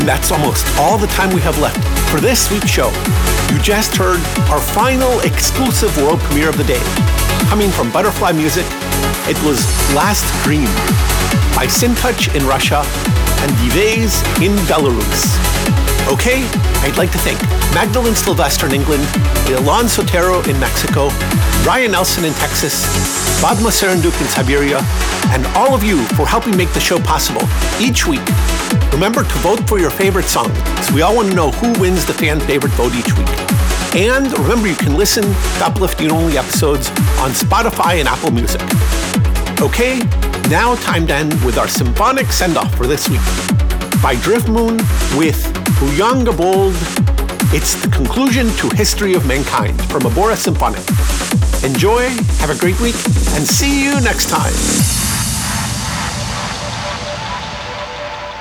That's almost all the time we have left for this week's show. You just heard our final exclusive world premiere of the day. Coming from Butterfly Music, it was Last Dream by Syntouch in Russia and Dives in Belarus. Okay, I'd like to thank Magdalene Sylvester in England, Ilan Sotero in Mexico, Ryan Nelson in Texas, Badma Serenduk in Siberia, and all of you for helping make the show possible each week. Remember to vote for your favorite song, so we all want to know who wins the fan favorite vote each week. And remember, you can listen to Uplifting Only episodes on Spotify and Apple Music. Okay, now time to end with our symphonic send-off for this week. By Driftmoon with Uyanga Bold, it's the conclusion to History of Mankind from Abora Symphonic. Enjoy, have a great week, and see you next time.